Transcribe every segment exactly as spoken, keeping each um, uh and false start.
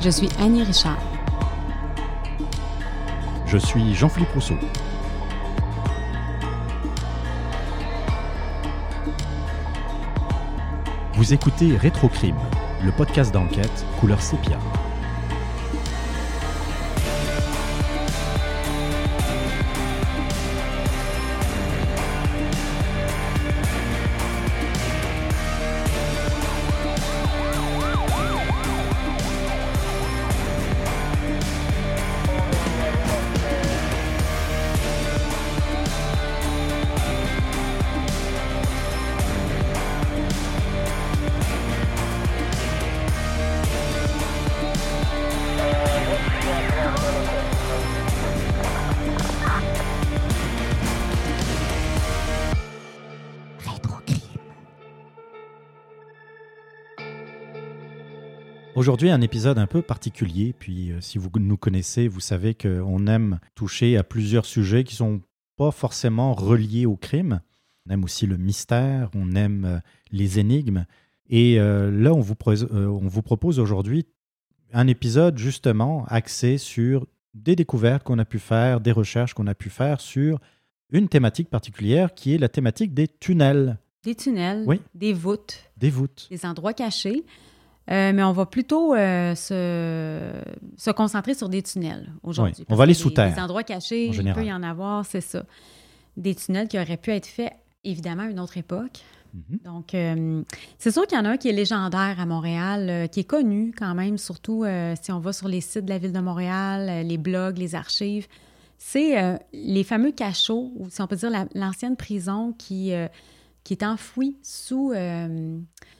Je suis Annie Richard. Je suis Jean-Philippe Rousseau. Vous écoutez Rétrocrime, le podcast d'enquête couleur sépia. Aujourd'hui, un épisode un peu particulier, puis euh, si vous nous connaissez, vous savez qu'on aime toucher à plusieurs sujets qui ne sont pas forcément reliés au crime. On aime aussi le mystère, on aime euh, les énigmes. Et euh, là, on vous, pro- euh, on vous propose aujourd'hui un épisode justement axé sur des découvertes qu'on a pu faire, des recherches qu'on a pu faire sur une thématique particulière qui est la thématique des tunnels. Des tunnels, Oui. des voûtes, Des voûtes. des endroits cachés. Euh, mais on va plutôt euh, se, se concentrer sur des tunnels aujourd'hui. Oui, on va aller sous des, terre. Des endroits cachés, en il général. peut y en avoir, c'est ça. Des tunnels qui auraient pu être faits, évidemment, à une autre époque. Mm-hmm. Donc, euh, c'est sûr qu'il y en a un qui est légendaire à Montréal, euh, qui est connu quand même, surtout euh, si on va sur les sites de la Ville de Montréal, euh, les blogs, les archives. C'est euh, les fameux cachots, ou si on peut dire la, l'ancienne prison qui, euh, qui est enfouie sous... Euh,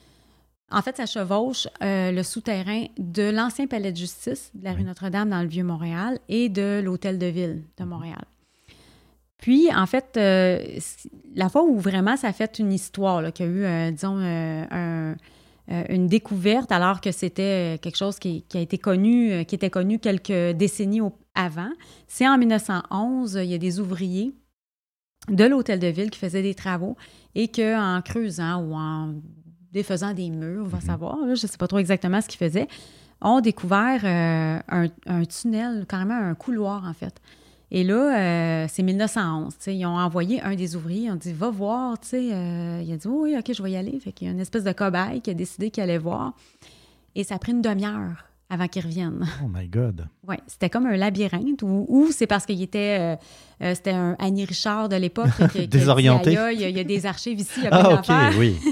En fait, ça chevauche euh, le souterrain de l'ancien palais de justice de la rue Oui. Notre-Dame dans le Vieux-Montréal et de l'hôtel de ville de Montréal. Puis, en fait, euh, la fois où vraiment ça a fait une histoire, là, qu'il y a eu, euh, disons, euh, un, euh, une découverte, alors que c'était quelque chose qui, qui a été connu, euh, qui était connu quelques décennies au, avant, c'est en dix-neuf cent onze, il y a des ouvriers de l'hôtel de ville qui faisaient des travaux et qu'en creusant ou en défaisant des murs, on va Mm-hmm. savoir, là, je ne sais pas trop exactement ce qu'ils faisaient, ont découvert euh, un, un tunnel, carrément un couloir, en fait. Et là, euh, c'est dix-neuf cent onze. Ils ont envoyé un des ouvriers, ils ont dit « Va voir », tu sais. Euh, il a dit oh, « Oui, OK, je vais y aller ». Fait qu'il y a une espèce de cobaye qui a décidé qu'il allait voir. Et ça a pris une demi-heure avant qu'il revienne. Oh my God! Oui, c'était comme un labyrinthe, ou, ou c'est parce qu'il était... Euh, euh, c'était un Annie Richard de l'époque. Qui, qui Désorienté. Dit, il, y a, il y a des archives ici, il y a plein Ah, d'affaires. OK, oui.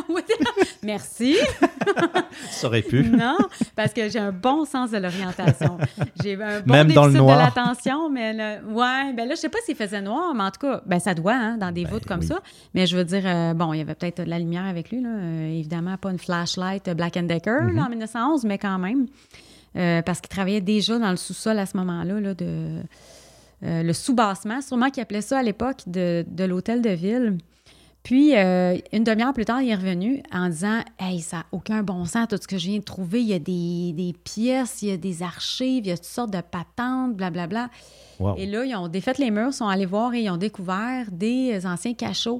Merci. Ça aurait pu. Non, parce que j'ai un bon sens de l'orientation. J'ai un bon Même déficit dans le noir. de l'attention, mais le, ouais, ben là, je sais pas s'il faisait noir, mais en tout cas, ben ça doit, hein, dans des Ben, voûtes comme oui. ça. Mais je veux dire, euh, bon, il y avait peut-être de la lumière avec lui, là. Euh, évidemment, pas une flashlight Black and Decker Mm-hmm. là, en dix-neuf cent onze, mais quand même. Euh, parce qu'il travaillait déjà dans le sous-sol à ce moment-là, là, de, euh, le sous-bassement, sûrement qu'il appelait ça à l'époque de, de l'hôtel de ville. Puis, euh, une demi-heure plus tard, il est revenu en disant « Hey, ça n'a aucun bon sens, tout ce que je viens de trouver. Il y a des, des pièces, il y a des archives, il y a toutes sortes de patentes, blablabla. » Wow. Et là, ils ont défait les murs, sont allés voir et ils ont découvert des anciens cachots.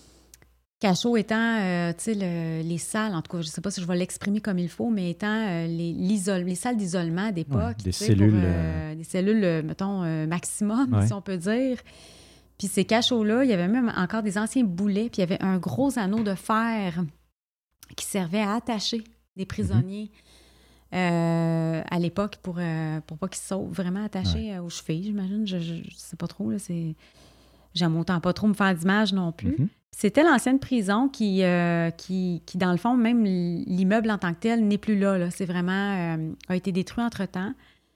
Cachots étant, euh, tu sais, le, les salles, en tout cas, je ne sais pas si je vais l'exprimer comme il faut, mais étant euh, les, l'isole, les salles d'isolement d'époque. Ouais, des tu sais, cellules, pour, euh, des cellules, euh, mettons, euh, maximum, Ouais. si on peut dire. Puis ces cachots-là, il y avait même encore des anciens boulets, puis il y avait un gros anneau de fer qui servait à attacher des prisonniers mm-hmm. euh, à l'époque pour, euh, pour pas qu'ils se sauvent, vraiment attachés ouais. aux chevilles, j'imagine. Je ne sais pas trop, là, c'est... J'aime autant pas trop me faire d'image non plus. Mm-hmm. C'était l'ancienne prison qui, euh, qui, qui, dans le fond, même l'immeuble en tant que tel n'est plus là. là. C'est vraiment... Euh, a été détruit entre-temps.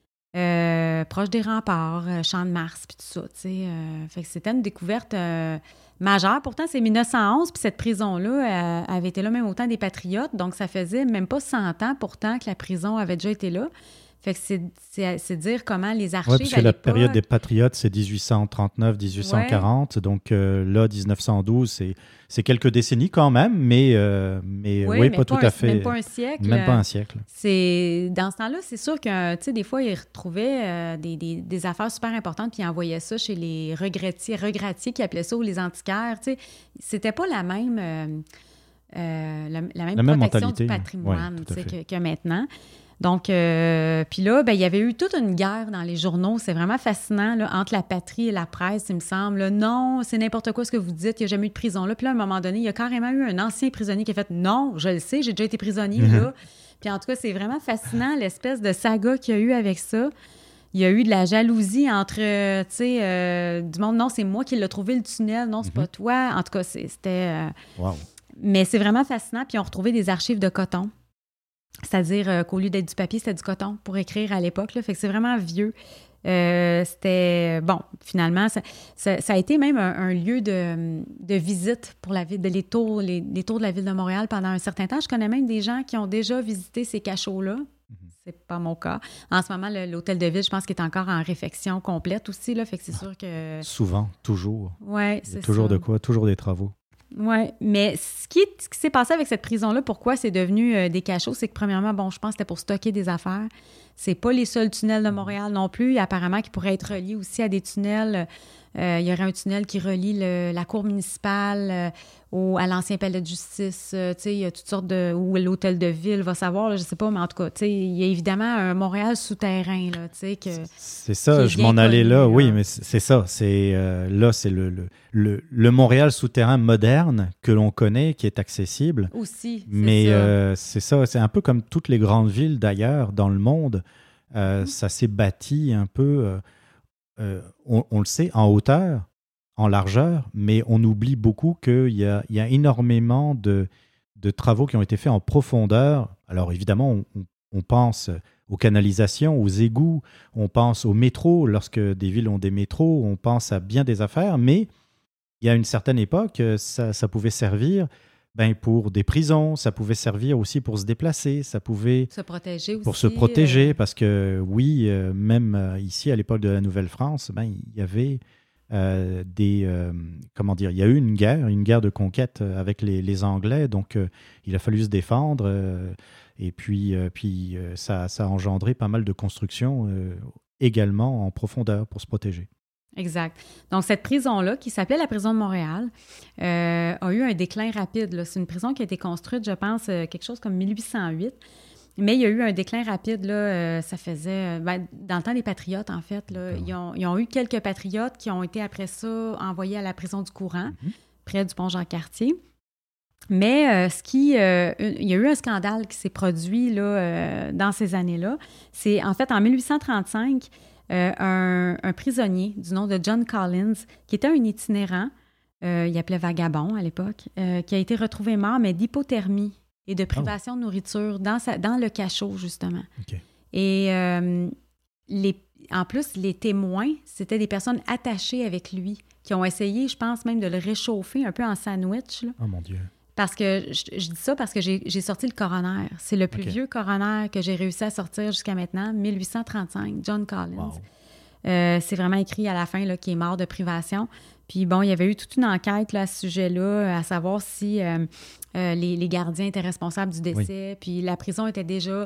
Euh, proche des remparts, euh, Champ de Mars, puis tout ça, tu sais. Euh, fait que c'était une découverte euh, majeure. Pourtant, c'est dix-neuf cent onze, puis cette prison-là euh, avait été là même au temps des Patriotes, donc ça faisait même pas cent ans, pourtant, que la prison avait déjà été là. Fait que c'est, c'est, c'est dire comment les archives. Oui, parce que à la l'époque... période des Patriotes, c'est dix-huit cent trente-neuf dix-huit cent quarante. Ouais. Donc euh, là, dix-neuf cent douze, c'est, c'est quelques décennies quand même, mais, euh, mais oui, oui, mais pas, pas tout un, à fait. Même pas un siècle. Même pas un siècle. C'est, dans ce temps-là, c'est sûr que, tu sais, des fois, ils retrouvaient euh, des, des, des affaires super importantes, puis ils envoyaient ça chez les regrettiers, regrettiers qui appelaient ça, ou les antiquaires. Tu sais, c'était pas la même. Euh, Euh, la, la même la protection même du patrimoine ouais, que, que maintenant. Donc, euh, puis là, ben, il y avait eu toute une guerre dans les journaux. C'est vraiment fascinant, là, entre la patrie et la presse, il me semble. Là, non, c'est n'importe quoi ce que vous dites, il n'y a jamais eu de prison là. Puis là, à un moment donné, il y a carrément eu un ancien prisonnier qui a fait « Non, je le sais, j'ai déjà été prisonnier, mm-hmm. là. » Puis en tout cas, c'est vraiment fascinant, l'espèce de saga qu'il y a eu avec ça. Il y a eu de la jalousie entre, euh, tu sais, euh, du monde. Non, c'est moi qui l'ai trouvé, le tunnel. Non, c'est mm-hmm. pas toi. En tout cas, c'est, c'était... Euh... Wow. Mais c'est vraiment fascinant. Puis ils ont retrouvé des archives de coton. C'est-à-dire euh, qu'au lieu d'être du papier, c'était du coton pour écrire à l'époque. Là. Fait que c'est vraiment vieux. Euh, c'était... Bon, finalement, ça, ça, ça a été même un, un lieu de, de visite pour la ville, de les tours, les, les tours de la ville de Montréal pendant un certain temps. Je connais même des gens qui ont déjà visité ces cachots-là. C'est pas mon cas. En ce moment, le, l'hôtel de ville, je pense qu'il est encore en réfection complète aussi. Là, fait que c'est sûr que... Souvent, toujours. Oui, c'est ça. Toujours de quoi? Toujours des travaux. Oui, mais ce qui, ce qui s'est passé avec cette prison-là, pourquoi c'est devenu euh, des cachots, c'est que premièrement, bon, je pense que c'était pour stocker des affaires. C'est pas les seuls tunnels de Montréal non plus. Apparemment, qui pourraient être reliés aussi à des tunnels. Euh, il y aurait un tunnel qui relie le, la cour municipale euh, au, à l'ancien palais de justice. Euh, tu sais, il y a toutes sortes de... Ou l'hôtel de ville, va savoir, là, je sais pas, mais en tout cas, tu sais, il y a évidemment un Montréal souterrain, là, tu sais, que... C'est ça, je m'en allais là, là, oui, mais c'est ça. C'est, euh, là, c'est le, le, le, le Montréal souterrain moderne que l'on connaît, qui est accessible. Aussi, c'est mais, ça. Mais euh, c'est ça, c'est un peu comme toutes les grandes villes, d'ailleurs, dans le monde. Euh, mmh. Ça s'est bâti un peu... Euh, Euh, on, on le sait, en hauteur, en largeur, mais on oublie beaucoup qu'il y a, il y a énormément de, de travaux qui ont été faits en profondeur. Alors évidemment, on, on pense aux canalisations, aux égouts, on pense aux métros, lorsque des villes ont des métros, on pense à bien des affaires, mais il y a une certaine époque, ça, ça pouvait servir ben, pour des prisons, ça pouvait servir aussi pour se déplacer, ça pouvait... Se protéger aussi. Pour se protéger, euh... parce que oui, euh, même euh, ici, à l'époque de la Nouvelle-France, ben, il y avait euh, des... Euh, comment dire, il y a eu une guerre, une guerre de conquête avec les, les Anglais, donc euh, il a fallu se défendre, euh, et puis, euh, puis euh, ça, ça a engendré pas mal de constructions euh, également en profondeur pour se protéger. Exact. Donc, cette prison-là, qui s'appelait la prison de Montréal, euh, a eu un déclin rapide. Là. C'est une prison qui a été construite, je pense, euh, quelque chose comme mille huit cent huit. Mais il y a eu un déclin rapide, là, euh, ça faisait... Ben, dans le temps des patriotes, en fait, là, ils, ont, ils ont eu quelques patriotes qui ont été, après ça, envoyés à la prison du Courant, mm-hmm. près du pont Jean-Cartier. Mais euh, ce qui... Euh, il y a eu un scandale qui s'est produit là, euh, dans ces années-là. C'est, en fait, en mille huit cent trente-cinq... Euh, un, un prisonnier du nom de John Collins, qui était un itinérant, euh, il appelait vagabond à l'époque, euh, qui a été retrouvé mort, mais d'hypothermie et de privation oh. de nourriture dans, sa, dans le cachot, justement. Okay. Et euh, les, en plus, les témoins, c'était des personnes attachées avec lui, qui ont essayé, je pense même, de le réchauffer un peu en sandwich. Là. Oh mon Dieu! Parce que, je, je dis ça parce que j'ai, j'ai sorti le coroner. C'est le plus okay. vieux coroner que j'ai réussi à sortir jusqu'à maintenant, mille huit cent trente-cinq, John Collins. Wow. Euh, c'est vraiment écrit à la fin là, qu'il est mort de privation. Puis bon, il y avait eu toute une enquête là, à ce sujet-là, à savoir si euh, euh, les, les gardiens étaient responsables du décès. Oui. Puis la prison était déjà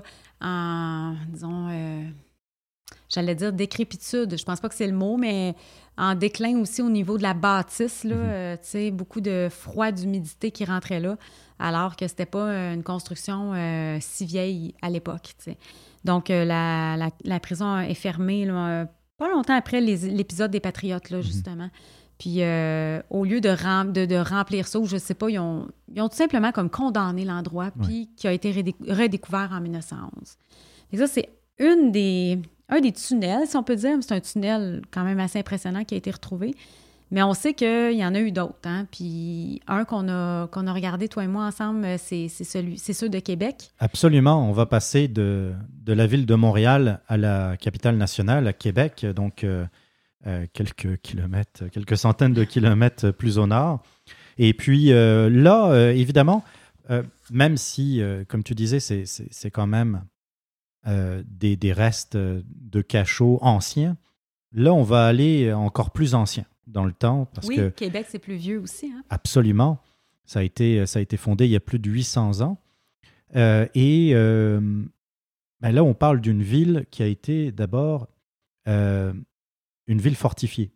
en, disons... Euh, j'allais dire décrépitude, je pense pas que c'est le mot, mais en déclin aussi au niveau de la bâtisse, là, mm-hmm. euh, tu sais, beaucoup de froid, d'humidité qui rentrait là, alors que c'était pas une construction euh, si vieille à l'époque, tu sais. Donc, euh, la, la, la prison est fermée, là, pas longtemps après les, l'épisode des Patriotes, là, mm-hmm. justement. Puis, euh, au lieu de, rem, de, de remplir ça, ou je sais pas, ils ont, ils ont tout simplement comme condamné l'endroit, puis ouais. qui a été redé- redécouvert en mille neuf cent onze. Et ça, c'est une des... un des tunnels, si on peut dire. C'est un tunnel quand même assez impressionnant qui a été retrouvé. Mais on sait qu'il y en a eu d'autres. Hein? Puis un qu'on a, qu'on a regardé, toi et moi, ensemble, c'est, c'est, celui, c'est ceux de Québec. Absolument. On va passer de, de la ville de Montréal à la capitale nationale, à Québec, donc euh, euh, quelques kilomètres, quelques centaines de kilomètres plus au nord. Et puis euh, là, euh, évidemment, euh, même si, euh, comme tu disais, c'est, c'est, c'est quand même... Euh, des, des restes de cachots anciens. Là, on va aller encore plus ancien dans le temps. Parce oui, que, Québec, c'est plus vieux aussi. Hein? Absolument. Ça a, été, ça a été fondé il y a plus de huit cents ans. Euh, et euh, ben là, on parle d'une ville qui a été d'abord euh, une ville fortifiée.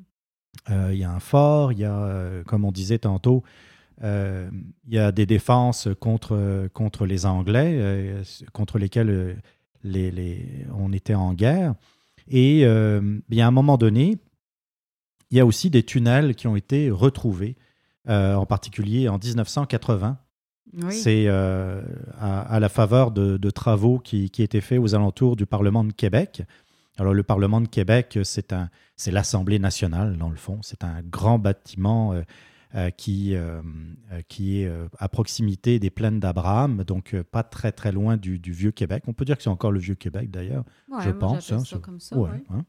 Euh, il y a un fort, il y a, euh, comme on disait tantôt, euh, il y a des défenses contre, contre les Anglais, euh, contre lesquelles... Euh, les, les, on était en guerre. Et euh, bien, à un moment donné, il y a aussi des tunnels qui ont été retrouvés, euh, en particulier en dix-neuf cent quatre-vingts. Oui. C'est euh, à, à la faveur de, de travaux qui, qui étaient faits aux alentours du Parlement de Québec. Alors, le Parlement de Québec, c'est, un, c'est l'Assemblée nationale, dans le fond. C'est un grand bâtiment euh, euh, qui, euh, qui est euh, à proximité des plaines d'Abraham, donc euh, pas très, très loin du, du Vieux-Québec. On peut dire que c'est encore le Vieux-Québec, d'ailleurs, Ouais, je moi, pense. j'appelle hein, ça c'est- comme ça. ouais, ouais. hein.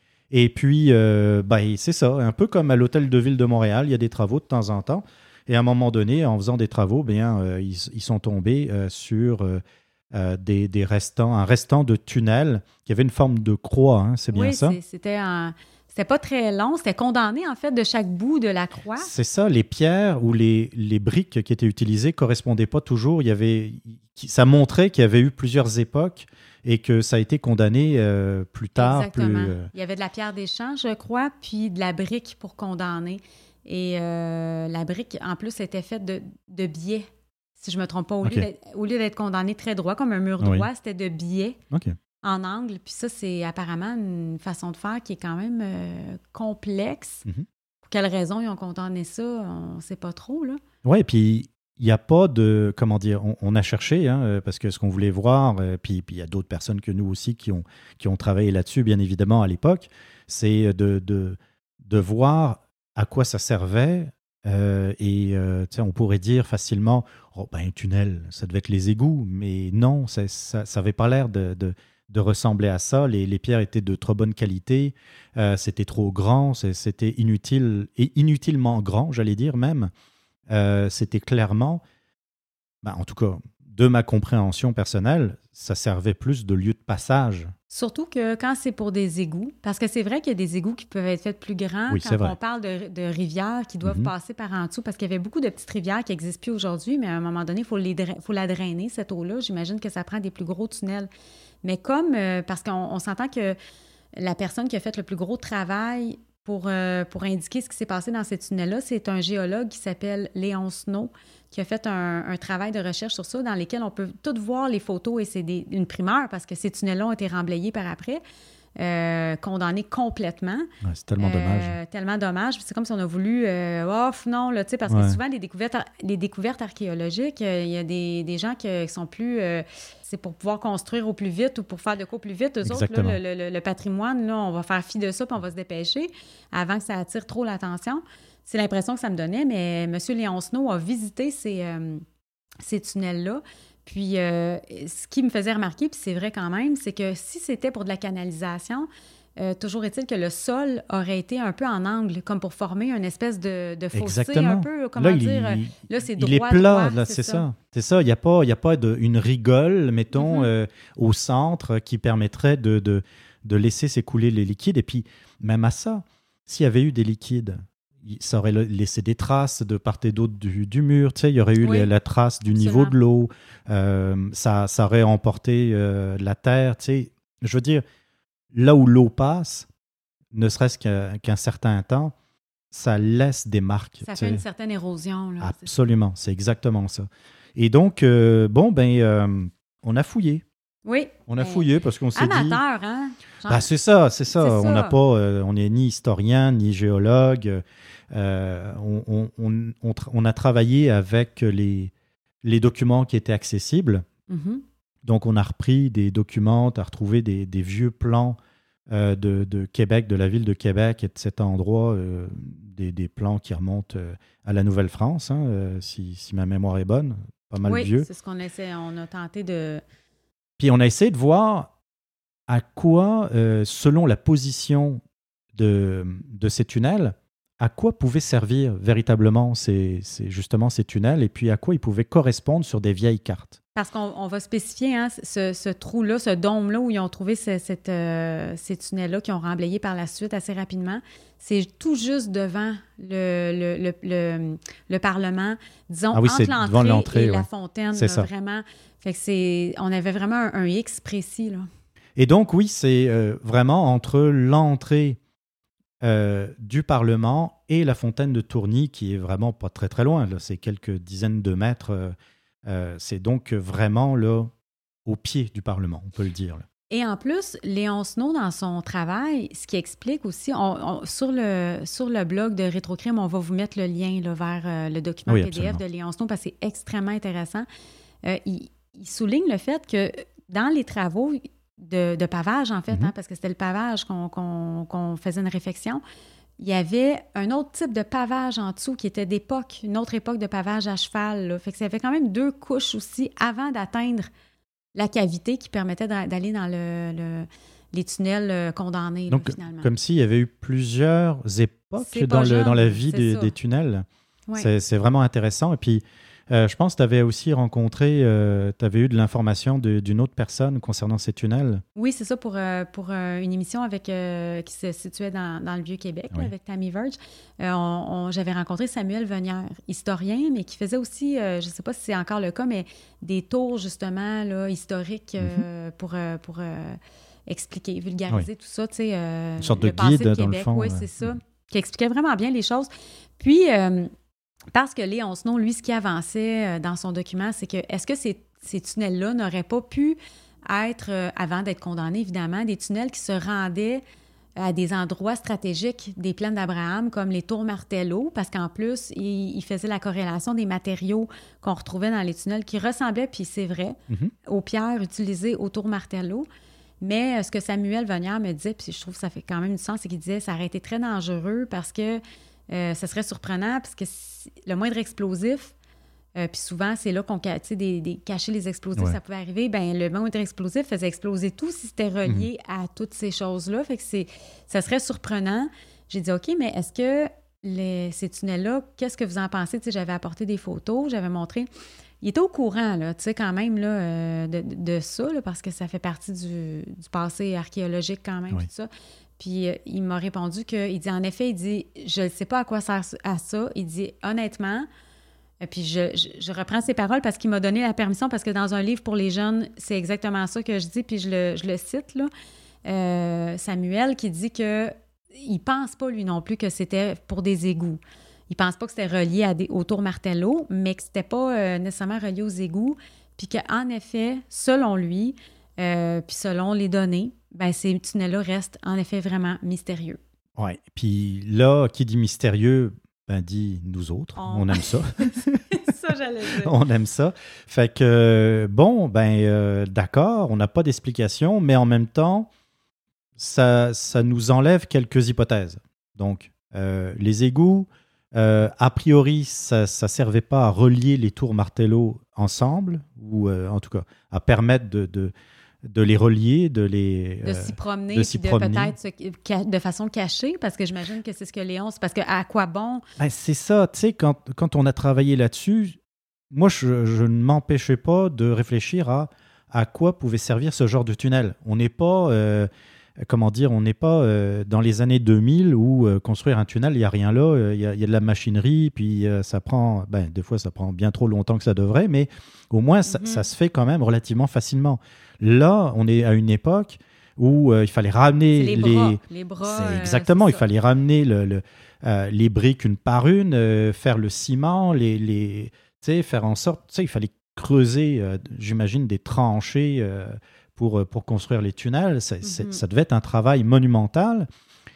Et puis, euh, bah, c'est ça, un peu comme à l'Hôtel de Ville de Montréal, il y a des travaux de temps en temps. Et à un moment donné, en faisant des travaux, bien, euh, ils, ils sont tombés euh, sur euh, euh, des, des restants, un restant de tunnel qui avait une forme de croix, hein, c'est bien Oui, ça? c'est- c'était un... C'était pas très long, c'était condamné en fait de chaque bout de la croix. C'est ça, les pierres ou les, les briques qui étaient utilisées ne correspondaient pas toujours. Il y avait, ça montrait qu'il y avait eu plusieurs époques et que ça a été condamné euh, plus tard. Exactement. Plus, euh, Il y avait de la pierre d'échange, je crois, puis de la brique pour condamner. Et euh, la brique, en plus, était faite de, de biais, si je ne me trompe pas. Au, OK. lieu d'être, au lieu d'être condamné très droit, comme un mur Oui. droit, c'était de biais OK. en angle. Puis ça, c'est apparemment une façon de faire qui est quand même euh, complexe. Mhm. Pour quelles raisons ils ont condamné ça, on ne sait pas trop, là. Oui, puis il n'y a pas de. Comment dire, on, on a cherché, hein, euh, parce que ce qu'on voulait voir, euh, puis puis il y a d'autres personnes que nous aussi qui ont, qui ont travaillé là-dessus, bien évidemment, à l'époque, c'est de, de, de voir à quoi ça servait. euh, et euh, tu sais, on pourrait dire facilement, oh, ben, un tunnel, ça devait être les égouts, mais non, ça n'avait pas l'air de, de, de ressembler à ça. Les, les pierres étaient de trop bonne qualité, euh, c'était trop grand, c'est- c'était inutile, et inutilement grand, j'allais dire même. Euh, c'était clairement, ben, en tout cas, de ma compréhension personnelle, ça servait plus de lieu de passage. Surtout que quand c'est pour des égouts, parce que c'est vrai qu'il y a des égouts qui peuvent être faits plus grands Oui, quand c'est vrai. on parle de, de rivières qui doivent Mhm. passer par en dessous, parce qu'il y avait beaucoup de petites rivières qui n'existent plus aujourd'hui, mais à un moment donné, il faut, les dra- faut la drainer, cette eau-là. J'imagine que ça prend des plus gros tunnels. Mais comme, euh, parce qu'on on s'entend que la personne qui a fait le plus gros travail pour, euh, pour indiquer ce qui s'est passé dans ces tunnels-là, c'est un géologue qui s'appelle Léon Snow, qui a fait un, un travail de recherche sur ça, dans lequel on peut tout voir les photos, et c'est des- une primeur, parce que ces tunnels-là ont été remblayés par après, euh, condamnés complètement. Ouais, c'est tellement Euh, dommage. Tellement dommage. C'est comme si on a voulu, euh, oh non, là, tu sais, parce Ouais. que souvent, les découvertes, ar- les découvertes archéologiques, euh, il y a des, des gens qui qui sont plus, euh, c'est pour pouvoir construire au plus vite ou pour faire de quoi au plus vite. Eux autres, Exactement. là, le, le- le patrimoine, là, on va faire fi de ça puis on va se dépêcher avant que ça attire trop l'attention. C'est l'impression que ça me donnait, mais M. Léon Snow a visité ces, euh, ces tunnels-là. Puis, euh, ce qui me faisait remarquer, puis c'est vrai quand même, c'est que si c'était pour de la canalisation, euh, toujours est-il que le sol aurait été un peu en angle, comme pour former une espèce de, de fossé Exactement. un peu, comment Là, il, dire, il- là, c'est il est droit, plat, droit, là, c'est c'est ça. ça. C'est ça. Il n'y a pas, il y a pas de, une rigole, mettons, Mhm. euh, au centre qui permettrait de, de, de laisser s'écouler les liquides. Et puis, même à ça, s'il y avait eu des liquides, il- ça aurait la- laissé des traces de part et d'autre du, du mur. Tu sais, il y aurait eu Oui, la, la trace du absolument. niveau de l'eau. Euh, ça, ça aurait emporté euh, la terre. Tu sais, je veux dire, là où l'eau passe, ne serait-ce qu'un qu'un certain temps, ça laisse des marques. Ça tu fait sais. une certaine érosion. Là, c'est ça. Absolument, c'est exactement ça. Et donc, euh, bon, ben, euh, on a fouillé. Oui. On a mais fouillé parce qu'on s'est dit... amateur, hein? Genre, Ben, c'est ça, c'est ça. C'est On ça. n'a pas, euh, on n'est ni historien, ni géologue. Euh, on, on- on- on tra- on a travaillé avec les, les documents qui étaient accessibles. mhm. Donc, on a repris des documents, on a retrouvé des, des vieux plans euh, de, de Québec, de la ville de Québec et de cet endroit, euh, des, des plans qui remontent euh, à la Nouvelle-France, hein, euh, si, si ma mémoire est bonne, pas mal Oui, vieux. c'est ce qu'on essaie. On a tenté de... Puis on a essayé de voir à quoi, euh, selon la position de, de ces tunnels, à quoi pouvaient servir véritablement ces, ces- justement ces tunnels et puis à quoi ils pouvaient correspondre sur des vieilles cartes. Parce qu'on on va spécifier hein, ce, ce trou-là, ce dôme-là où ils ont trouvé ce- cette, euh, ces tunnels-là qui ont remblayé par la suite assez rapidement. C'est tout juste devant le, le, le, le, le Parlement, disons, Ah oui, entre c'est devant l'entrée l'entrée, et la ouais. fontaine. C'est là, ça. Vraiment. Fait que c'est... On avait vraiment un, un X précis, là. Et donc, oui, c'est euh, vraiment entre l'entrée euh, du Parlement et la fontaine de Tourny, qui est vraiment pas très très loin, là, c'est quelques dizaines de mètres. euh, euh, c'est donc vraiment là au pied du Parlement, on peut le dire. Là. Et en plus, Léon Snow, dans son travail, ce qui explique aussi, on, on, sur, le, sur le blog de Rétrocrime, on va vous mettre le lien là, vers euh, le document oui, P D F absolument. de Léon Snow parce que c'est extrêmement intéressant. Euh, il, il souligne le fait que dans les travaux de, de pavage, en fait, mm-hmm. hein, parce que c'était le pavage qu'on, qu'on, qu'on faisait une réflexion, il y avait un autre type de pavage en dessous qui était d'époque, une autre époque de pavage à cheval. Là. Fait que ça avait quand même deux couches aussi avant d'atteindre la cavité qui permettait d'aller dans le, le, les tunnels condamnés, donc, là, finalement. Comme s'il y avait eu plusieurs époques dans, le, dans la vie des, des tunnels. Oui. C'est, c'est vraiment intéressant. Et puis, euh, je pense que tu avais aussi rencontré, euh, tu avais eu de l'information de, d'une autre personne concernant ces tunnels. Oui, c'est ça, pour, euh, pour euh, une émission avec, euh, qui se situait dans, dans le Vieux-Québec, oui. là, avec Tammy Verge. Euh, on, on, j'avais rencontré Samuel Venière, historien, mais qui faisait aussi, euh, je ne sais pas si c'est encore le cas, mais des tours, justement, là, historiques euh, mm-hmm. pour... Euh, pour euh, expliquer, vulgariser oui. tout ça, tu sais. Euh, une sorte de guide, de dans le fond. Oui, c'est ça, qui expliquait vraiment bien les choses. Puis... Euh, Parce que Léon Snow, lui, ce qui avançait dans son document, c'est que est-ce que ces, ces tunnels-là n'auraient pas pu être, euh, avant d'être condamnés, évidemment, des tunnels qui se rendaient à des endroits stratégiques des plaines d'Abraham, comme les tours Martello, parce qu'en plus, il, il faisait la corrélation des matériaux qu'on retrouvait dans les tunnels qui ressemblaient, puis c'est vrai, mm-hmm. aux pierres utilisées au tour Martello. Mais ce que Samuel Venière me disait, puis je trouve que ça fait quand même du sens, c'est qu'il disait que ça aurait été très dangereux parce que Euh, ça serait surprenant parce que si, le moindre explosif, euh, puis souvent, c'est là qu'on tu sais, des, des, cacher les explosifs, ouais. ça pouvait arriver. Bien, le moindre explosif faisait exploser tout si c'était relié mmh. à toutes ces choses-là. Fait que c'est, ça serait surprenant. J'ai dit, OK, mais est-ce que les, ces tunnels-là, qu'est-ce que vous en pensez? Tu sais, j'avais apporté des photos, j'avais montré. Il était au courant, là, tu sais, quand même, là, euh, de, de ça, là, parce que ça fait partie du, du passé archéologique quand même, oui. tout ça. Puis euh, il m'a répondu qu'il dit, en effet, il dit, je ne sais pas à quoi sert à ça. Il dit, honnêtement, et puis je, je, je reprends ses paroles parce qu'il m'a donné la permission, parce que dans un livre pour les jeunes, c'est exactement ça que je dis, puis je le, je le cite, là, euh, Samuel, qui dit qu'il ne pense pas, lui non plus, que c'était pour des égouts. Il ne pense pas que c'était relié à des, au tour Martello, mais que ce n'était pas euh, nécessairement relié aux égouts, puis qu'en effet, selon lui, euh, puis selon les données, ben, ces tunnels-là restent en effet vraiment mystérieux. Oui, puis là, qui dit mystérieux, ben dit nous autres, on, on aime ça. ça, j'allais dire. On aime ça. Fait que, bon, ben euh, d'accord, on n'a pas d'explication, mais en même temps, ça, ça nous enlève quelques hypothèses. Donc, euh, les égouts, euh, a priori, ça ne servait pas à relier les tours Martello ensemble, ou euh, en tout cas, à permettre de... de de les relier, de les... De euh, s'y promener, de, s'y de promener. Peut-être se, de façon cachée, parce que j'imagine que c'est ce que Léon... C'est parce que à quoi bon? Ben, c'est ça, tu sais, quand, quand on a travaillé là-dessus, moi, je, je ne m'empêchais pas de réfléchir à à quoi pouvait servir ce genre de tunnel. On n'est pas... Euh, comment dire, on n'est pas euh, dans les années deux mille où euh, construire un tunnel, il n'y a rien là, il euh, y, y a de la machinerie, puis euh, ça prend, ben, des fois ça prend bien trop longtemps que ça devrait, mais au moins ça, mm-hmm. ça se fait quand même relativement facilement. Là, on est à une époque où euh, il fallait ramener les, les bras. Les bras c'est exactement, euh, c'est il fallait ramener le, le, euh, les briques une par une, euh, faire le ciment, les, les, faire en sorte, il fallait creuser, euh, j'imagine, des tranchées euh, Pour, pour construire les tunnels. C'est, c'est, mm-hmm. Ça devait être un travail monumental.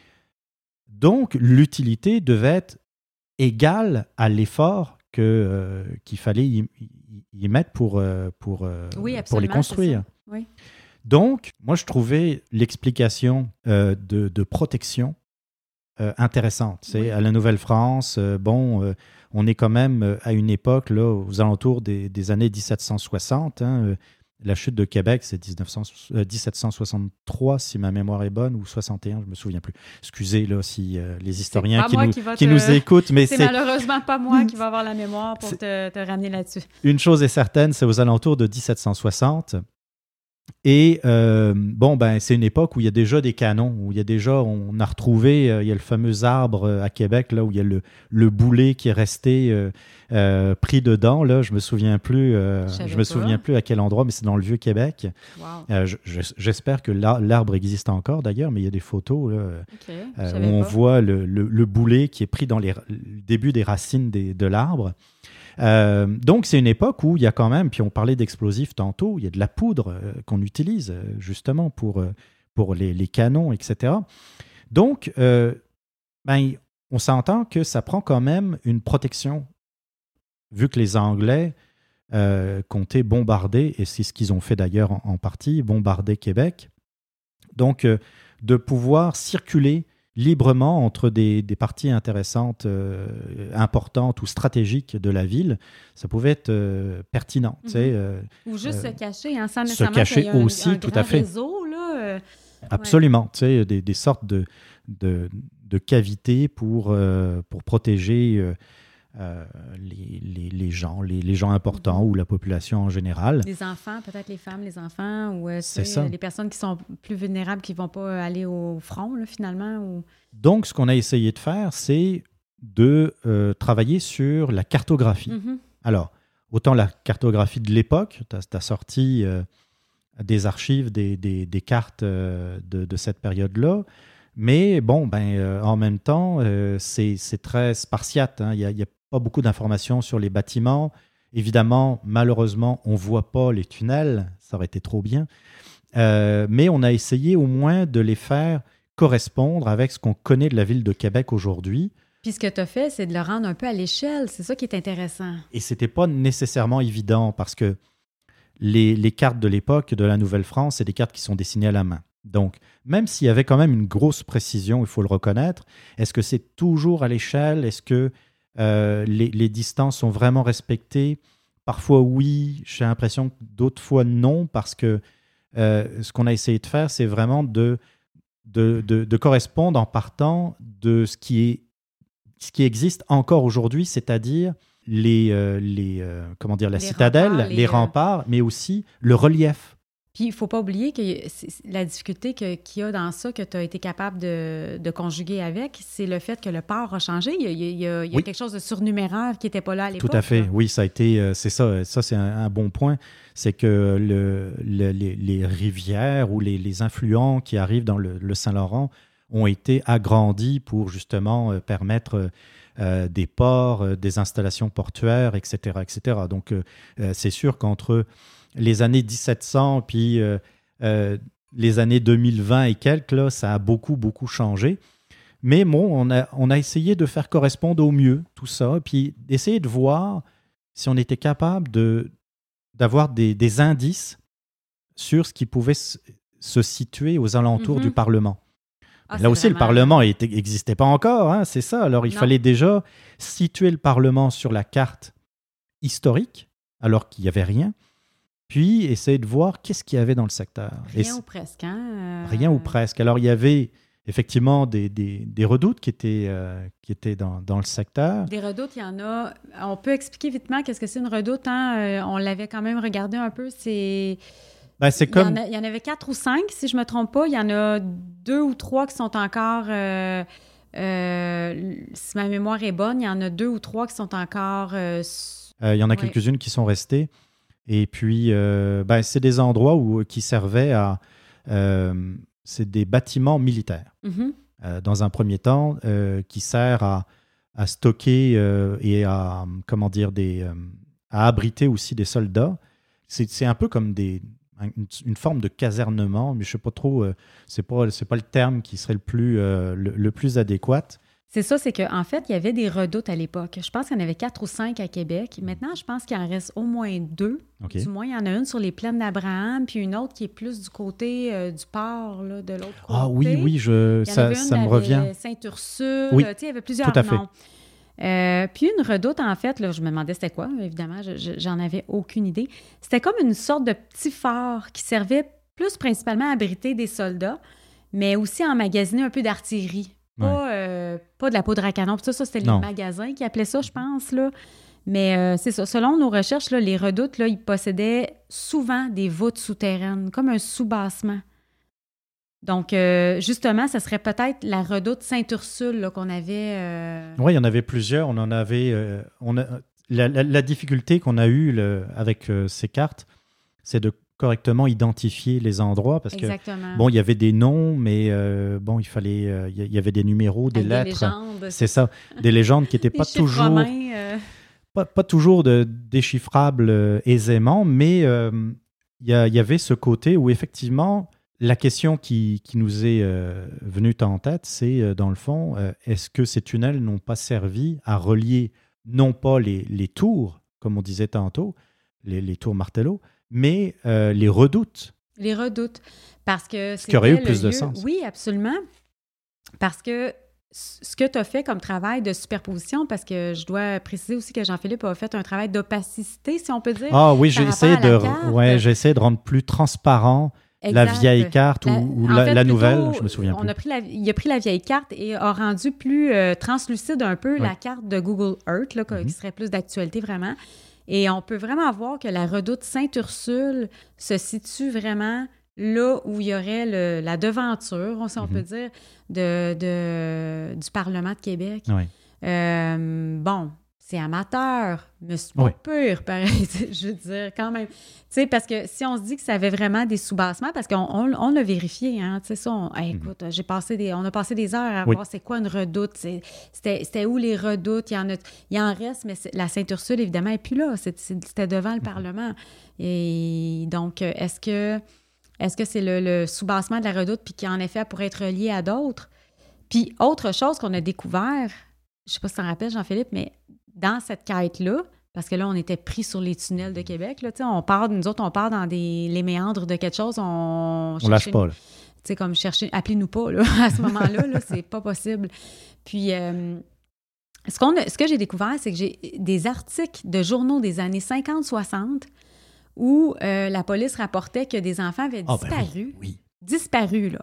Donc, l'utilité devait être égale à l'effort que, euh, qu'il fallait y, y mettre pour, euh, pour, euh, oui, pour les construire. Oui. Donc, moi, je trouvais l'explication euh, de, de protection euh, intéressante. C'est oui. À la Nouvelle-France, euh, bon, euh, on est quand même à une époque, là, aux alentours des, des années dix-sept cent soixante, hein, euh, la chute de Québec, c'est dix-sept cent soixante-trois, si ma mémoire est bonne, ou soixante et un, je ne me souviens plus. Excusez là, si euh, les historiens qui, nous, qui, qui te... nous écoutent. Mais c'est, c'est malheureusement pas moi qui va avoir la mémoire pour te, te ramener là-dessus. Une chose est certaine, c'est aux alentours de dix-sept cent soixante. Et euh, bon, ben, c'est une époque où il y a déjà des canons, où il y a déjà, on a retrouvé, euh, il y a le fameux arbre euh, à Québec, là, où il y a le, le boulet qui est resté euh, euh, pris dedans. Là, je me souviens plus, euh, je, je me souviens plus à quel endroit, mais c'est dans le Vieux-Québec. Wow. Euh, je, je, j'espère que l'arbre existe encore d'ailleurs, mais il y a des photos là, okay, euh, où on pas. voit le, le, le boulet qui est pris dans les, le début des racines des, de l'arbre. Euh, donc, c'est une époque où il y a quand même, puis on parlait d'explosifs tantôt, il y a de la poudre euh, qu'on utilise euh, justement pour, euh, pour les, les canons, et cetera. Donc, euh, ben, on s'entend que ça prend quand même une protection, vu que les Anglais euh, comptaient bombarder, et c'est ce qu'ils ont fait d'ailleurs en, en partie, bombarder Québec. Donc, euh, de pouvoir circuler librement entre des, des parties intéressantes, euh, importantes ou stratégiques de la ville, ça pouvait être euh, pertinent. Mm-hmm. Tu sais, euh, ou juste euh, se cacher, hein, sans se nécessairement cacher qu'il y ait un, aussi, un tout grand à fait. réseau. Là, euh, Absolument. Ouais. Tu sais, des, des sortes de, de, de cavités pour, euh, pour protéger euh, euh, les, les, les gens, les, les gens importants mm-hmm. ou la population en général. Les enfants, peut-être les femmes, les enfants, ou euh, c'est sais, ça. les personnes qui sont plus vulnérables, qui ne vont pas aller au front, là, finalement. Ou... Donc, ce qu'on a essayé de faire, c'est de euh, travailler sur la cartographie. Mm-hmm. Alors, autant la cartographie de l'époque, tu as sorti euh, des archives, des, des, des cartes euh, de, de cette période-là, mais bon, ben, euh, en même temps, euh, c'est, c'est très spartiate. Hein. Il y a, il y a pas beaucoup d'informations sur les bâtiments. Évidemment, malheureusement, on ne voit pas les tunnels, ça aurait été trop bien. Euh, mais on a essayé au moins de les faire correspondre avec ce qu'on connaît de la ville de Québec aujourd'hui. Puis ce que tu as fait, c'est de le rendre un peu à l'échelle. C'est ça qui est intéressant. Et ce n'était pas nécessairement évident parce que les, les cartes de l'époque de la Nouvelle-France, c'est des cartes qui sont dessinées à la main. Donc, même s'il y avait quand même une grosse précision, il faut le reconnaître, est-ce que c'est toujours à l'échelle? Est-ce que Euh, les, les distances sont vraiment respectées? Parfois oui, j'ai l'impression que d'autres fois non, parce que euh, ce qu'on a essayé de faire, c'est vraiment de, de, de, de correspondre en partant de ce qui, est, ce qui existe encore aujourd'hui, c'est-à-dire les, euh, les, euh, comment dire, la les citadelle, remparts, les, les remparts, mais aussi le relief. Puis, il ne faut pas oublier que la difficulté que, qu'il y a dans ça, que tu as été capable de, de conjuguer avec, c'est le fait que le port a changé. Il y a, il y a, il y a oui. quelque chose de surnuméraire qui n'était pas là à l'époque. Tout à fait. Là. Oui, ça a été... C'est ça, ça c'est un, un bon point. C'est que le, le, les, les rivières ou les, les influents qui arrivent dans le, le Saint-Laurent ont été agrandis pour justement euh, permettre euh, des ports, euh, des installations portuaires, et cetera, et cetera. Donc, euh, c'est sûr qu'entre les années dix-sept cents puis euh, euh, les années deux mille vingt et quelques, là, ça a beaucoup, beaucoup changé. Mais bon, on a, on a essayé de faire correspondre au mieux tout ça, puis d'essayer de voir si on était capable de, d'avoir des, des indices sur ce qui pouvait se, se situer aux alentours mm-hmm. du Parlement. Ah, là aussi, vraiment... le Parlement n'existait pas encore, hein, c'est ça. Alors, il non. fallait déjà situer le Parlement sur la carte historique, alors qu'il n'y avait rien. Puis, essayer de voir qu'est-ce qu'il y avait dans le secteur. Rien Et ou presque. Hein? Euh... Rien ou presque. Alors, il y avait effectivement des, des, des redoutes qui étaient, euh, qui étaient dans, dans le secteur. Des redoutes, il y en a. On peut expliquer vitement qu'est-ce que c'est une redoute. Hein? Euh, on l'avait quand même regardé un peu. C'est... Ben, c'est comme... il, y en a, il y en avait quatre ou cinq, si je ne me trompe pas. Il y en a deux ou trois qui sont encore... Euh, euh, si ma mémoire est bonne, il y en a deux ou trois qui sont encore... Euh, euh, il y en a ouais. quelques-unes qui sont restées. Et puis, euh, ben, c'est des endroits où, qui servaient à... Euh, c'est des bâtiments militaires, mm-hmm. euh, dans un premier temps, euh, qui sert à, à stocker euh, et à, comment dire, des, euh, à abriter aussi des soldats. C'est, c'est un peu comme des, une, une forme de casernement, mais je ne sais pas trop, euh, c'est pas, c'est pas le terme qui serait le plus, euh, le, le plus adéquat. C'est ça, c'est qu'en fait, il y avait des redoutes à l'époque. Je pense qu'il y en avait quatre ou cinq à Québec. Maintenant, je pense qu'il en reste au moins deux. Okay. Du moins, il y en a une sur les plaines d'Abraham, puis une autre qui est plus du côté euh, du port, là, de l'autre côté. Ah oui, oui, je, ça, ça me revient. Sainte-Ursule, oui, il y avait plusieurs tout à fait. noms. Euh, puis une redoute, en fait, là, je me demandais c'était quoi, évidemment, je, je, j'en avais aucune idée. C'était comme une sorte de petit phare qui servait plus principalement à abriter des soldats, mais aussi à emmagasiner un peu d'artillerie. Pas, ouais. euh, pas de la poudre à canon. Puis ça, ça, c'était non. les magasins qui appelaient ça, je pense. Là. Mais euh, c'est ça. Selon nos recherches, là, les redoutes, là, ils possédaient souvent des voûtes souterraines, comme un sous-bassement. Donc, euh, justement, ça serait peut-être la redoute Sainte-Ursule là, qu'on avait... Euh... Oui, il y en avait plusieurs. On en avait... Euh, on a, la, la, la difficulté qu'on a eue le, avec euh, ces cartes, c'est de correctement identifier les endroits parce Exactement. que bon, il y avait des noms, mais euh, bon, il fallait, euh, il y avait des numéros, des Avec lettres. Des légendes. C'est ça, des légendes qui n'étaient pas toujours, romains, euh... pas, pas toujours de, déchiffrable euh, aisément, mais il euh, y, y avait ce côté où effectivement, la question qui, qui nous est euh, venue en tête, c'est euh, dans le fond, euh, est-ce que ces tunnels n'ont pas servi à relier non pas les, les tours, comme on disait tantôt, les, les tours Martello, mais euh, les redoutes? Les redoutes. Parce que ce qui aurait eu le plus lieu... de sens. Oui, absolument. Parce que ce que tu as fait comme travail de superposition, parce que je dois préciser aussi que Jean-Philippe a fait un travail d'opacité, si on peut dire. Ah oui, j'ai essayé, de, ouais, j'ai essayé de rendre plus transparent exact. La vieille carte la, ou, ou la, fait, la nouvelle, plutôt, je me souviens on plus. A pris la, il a pris la vieille carte et a rendu plus euh, translucide un peu oui. la carte de Google Earth, là, mm-hmm. qui serait plus d'actualité vraiment. Et on peut vraiment voir que la redoute Sainte-Ursule se situe vraiment là où il y aurait le, la devanture, si on mm-hmm. peut dire, de, de, du Parlement de Québec. Oui. Euh, bon, c'est amateur, mais c'est pas oui. pur, pareil, je veux dire, quand même. Tu sais, parce que si on se dit que ça avait vraiment des soubassements, parce qu'on on, on l'a vérifié, hein, tu sais, ça, on, hey, écoute, mm-hmm. j'ai passé des, on a passé des heures à oui. voir c'est quoi une redoute, c'est, c'était, c'était où les redoutes, il y en a, il y en reste, mais la Sainte-Ursule, évidemment, n'est plus là, c'est, c'était devant le mm-hmm. Parlement. Et donc, est-ce que... Est-ce que c'est le, le soubassement de la redoute puis qui, en effet, pourrait être relié à d'autres? Puis, autre chose qu'on a découvert, je ne sais pas si tu t'en rappelles, Jean-Philippe, mais dans cette quête-là, parce que là, on était pris sur les tunnels de Québec, là, on part, nous autres, on part dans des, les méandres de quelque chose, on... On lâche pas, là. Tu sais, comme chercher... Appelez-nous pas, là, à ce moment-là, là, c'est pas possible. Puis... Euh, ce, qu'on a, ce que j'ai découvert, c'est que j'ai des articles de journaux des années cinquante soixante où euh, la police rapportait que des enfants avaient disparu, oh, ben oui, oui. disparu, là.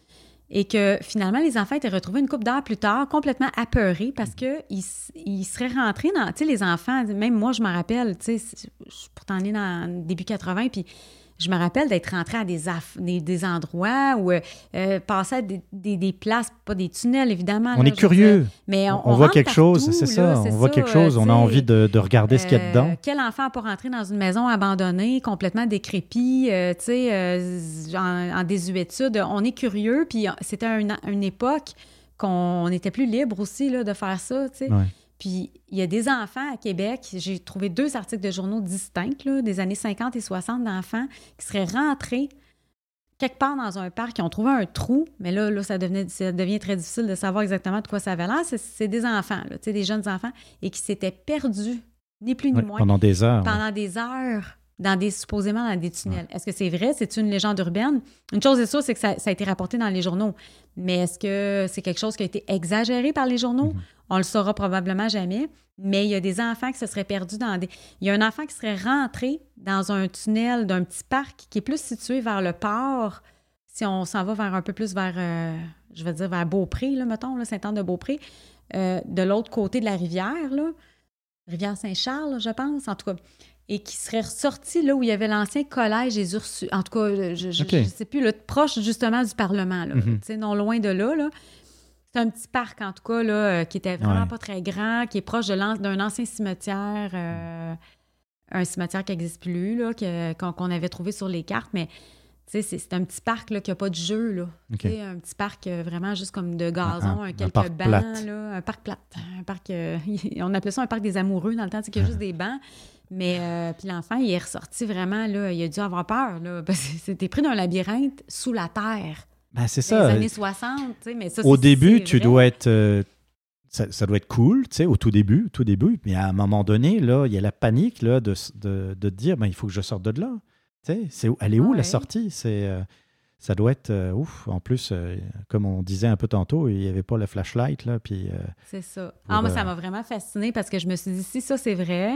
Et que finalement, les enfants étaient retrouvés une couple d'heures plus tard, complètement apeurés parce qu'ils ils seraient rentrés dans... Tu sais, les enfants, même moi, je me rappelle, tu sais, je suis pourtant née dans le début quatre-vingts, puis je me rappelle d'être rentrée à des, aff- des, des endroits où euh, passer à des, des, des places, pas des tunnels, évidemment. On là, est curieux. Dire, mais on, on, on on voit quelque partout, chose, c'est là, ça. c'est on voit ça, quelque chose, on a envie de, de regarder euh, ce qu'il y a dedans. Quel enfant n'a pas rentré dans une maison abandonnée, complètement décrépie, euh, tu sais, euh, en, en désuétude? On est curieux, puis c'était une, une époque qu'on était plus libre aussi là, de faire ça, tu sais. Ouais. Puis, il y a des enfants à Québec, j'ai trouvé deux articles de journaux distincts, là, des années cinquante et soixante d'enfants qui seraient rentrés quelque part dans un parc, qui ont trouvé un trou, mais là, là ça, devenait, ça devient très difficile de savoir exactement de quoi ça avait l'air. C'est, c'est des enfants, là, des jeunes enfants, et qui s'étaient perdus, ni plus ni ouais, moins. Pendant des heures. Pendant ouais. des heures, dans des, supposément dans des tunnels. Ouais. Est-ce que c'est vrai? C'est une légende urbaine? Une chose est sûre, c'est que ça, ça a été rapporté dans les journaux. Mais est-ce que c'est quelque chose qui a été exagéré par les journaux? Mm-hmm. On le saura probablement jamais. Mais il y a des enfants qui se seraient perdus dans des... Il y a un enfant qui serait rentré dans un tunnel d'un petit parc qui est plus situé vers le port. Si on s'en va vers un peu plus vers, euh, je vais dire, vers Beaupré, là, mettons, là, Sainte-Anne-de-Beaupré, euh, de l'autre côté de la rivière, là, rivière Saint-Charles, je pense, en tout cas, et qui serait ressorti là où il y avait l'ancien collège des Ursulines. En tout cas, je ne okay. sais plus, là, proche justement du Parlement, là, mm-hmm. tu sais, non loin de là, là. C'est un petit parc, en tout cas, là, qui était vraiment ouais. pas très grand, qui est proche de l'an- d'un ancien cimetière, euh, un cimetière qui n'existe plus, là, que, qu'on, qu'on avait trouvé sur les cartes, mais c'est, c'est un petit parc là, qui n'a pas de jeu, là. Okay. Un petit parc euh, vraiment juste comme de gazon, un, un, quelques un bancs, plate. Là, un parc plate. Un parc, euh, on appelait ça un parc des amoureux dans le temps, c'est qu'il y a juste des bancs. Mais euh, puis l'enfant, il est ressorti vraiment, là, il a dû avoir peur, là, parce que c'était pris d'un labyrinthe sous la terre. Ben, c'est ça. Les années soixante, tu sais, mais ça, au c'est, début, c'est tu vrai. dois être... Euh, ça, ça doit être cool, tu sais, au tout début, tout début. Mais à un moment donné, là, il y a la panique, là, de, de, de dire, ben, il faut que je sorte de là. Tu sais, c'est, elle est où, ouais. la sortie? C'est, euh, ça doit être... Euh, ouf. En plus, euh, comme on disait un peu tantôt, il n'y avait pas le flashlight, là, puis... Euh, c'est ça. Pour, ah, moi, ça m'a vraiment fascinée parce que je me suis dit, si ça, c'est vrai...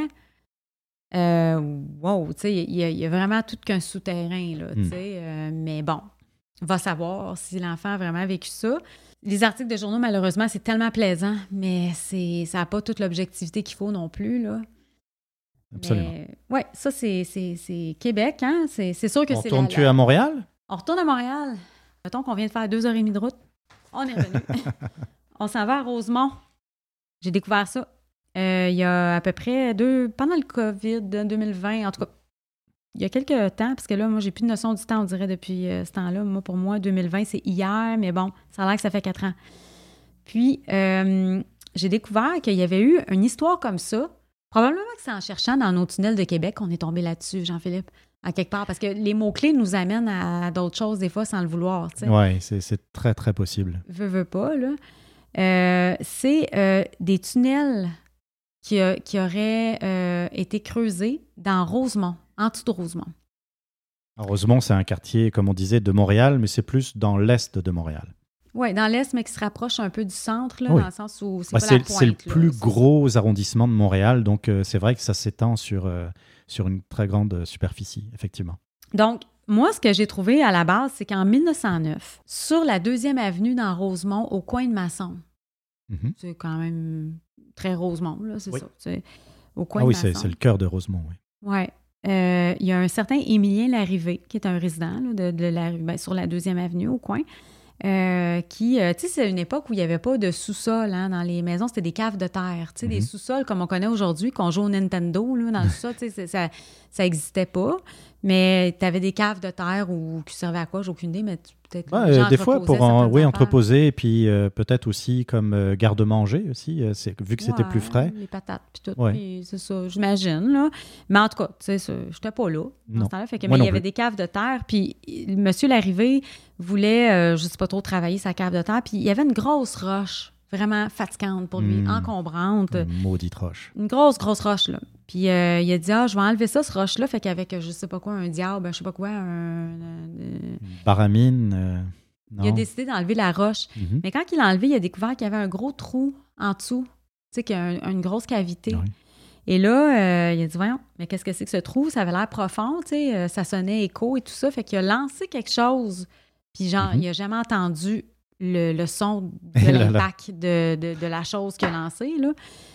Euh, wow, tu sais, il y, y a vraiment tout qu'un souterrain, là, tu sais. Mm. Euh, mais bon, on va savoir si l'enfant a vraiment vécu ça. Les articles de journaux, malheureusement, c'est tellement plaisant, mais c'est, ça n'a pas toute l'objectivité qu'il faut non plus, là. Absolument. Oui, ça, c'est, c'est, c'est Québec, hein? C'est, c'est sûr que on c'est... On retourne-tu la... à Montréal? On retourne à Montréal. Mettons qu'on vient de faire deux heures et demie de route. On est revenu. On s'en va à Rosemont. J'ai découvert ça. Euh, il y a à peu près deux... Pendant le COVID deux mille vingt, en tout cas, il y a quelques temps, parce que là, moi, j'ai plus de notion du temps, on dirait, depuis euh, ce temps-là. Moi, pour moi, deux mille vingt, c'est hier, mais bon, ça a l'air que ça fait quatre ans. Puis, euh, j'ai découvert qu'il y avait eu une histoire comme ça Probablement que c'est en cherchant dans nos tunnels de Québec qu'on est tombé là-dessus, Jean-Philippe, à quelque part. Parce que les mots-clés nous amènent à d'autres choses, des fois, sans le vouloir. Oui, c'est, c'est très, très possible. Veux, veux pas, là. Euh, c'est euh, des tunnels qui, a, qui auraient euh, été creusés dans Rosemont, en dessous de Rosemont. Rosemont, c'est un quartier, comme on disait, de Montréal, mais c'est plus dans l'est de Montréal. Oui, dans l'est, mais qui se rapproche un peu du centre, là, oui. dans le sens où c'est bah, pas c'est, la pointe. C'est le plus là, gros ça. arrondissement de Montréal, donc euh, c'est vrai que ça s'étend sur, euh, sur une très grande superficie, effectivement. Donc, moi, ce que j'ai trouvé à la base, c'est qu'en mille neuf cent neuf, sur la deuxième avenue dans Rosemont, au coin de Masson, mm-hmm. c'est quand même très Rosemont, là, c'est oui. ça. C'est au coin ah de oui, Masson. c'est, c'est le cœur de Rosemont, oui. Oui. Euh, il y a un certain Émilien Larrivée, qui est un résident là, de, de la, ben, sur la deuxième avenue, au coin. Euh, qui, euh, tu sais, c'est une époque où il n'y avait pas de sous-sol hein, dans les maisons, c'était des caves de terre, tu sais, mm-hmm. des sous-sols comme on connaît aujourd'hui, qu'on joue au Nintendo, là, dans le sous-sol, tu sais, ça n'existait pas, mais tu avais des caves de terre ou qui servaient à quoi, j'ai aucune idée, mais peut-être ouais, les gens des fois pour en, oui, affaires. entreposer, et puis euh, peut-être aussi comme euh, garde-manger aussi, euh, c'est, vu que c'était ouais, plus frais. Les patates, puis tout, ouais. puis c'est ça, j'imagine, là. Mais en tout cas, tu sais, je n'étais pas là, dans ce temps-là, fait que, mais il y avait plus. des caves de terre, puis M. Larrivée voulait, euh, je ne sais pas trop, travailler sa cave de terre, puis il y avait une grosse roche, vraiment fatigante pour lui, mmh. encombrante. Une maudite roche. Une grosse, grosse roche, là. Puis euh, il a dit, ah, je vais enlever ça, ce roche-là, fait qu'avec, je ne sais pas quoi, un diable, je ne sais pas quoi, un... Euh, Baramine, euh, non. Il a décidé d'enlever la roche. Mmh. Mais quand il l'a enlevé, il a découvert qu'il y avait un gros trou en dessous, tu sais, qu'il y a un, une grosse cavité. Oui. Et là, euh, il a dit, voyons, mais qu'est-ce que c'est que ce trou? Ça avait l'air profond, tu sais, euh, ça sonnait écho et tout ça. Fait qu'il a lancé quelque chose, puis genre, mm-hmm. il n'a jamais entendu le, le son de l'impact de, de, de la chose qu'il a lancée, là.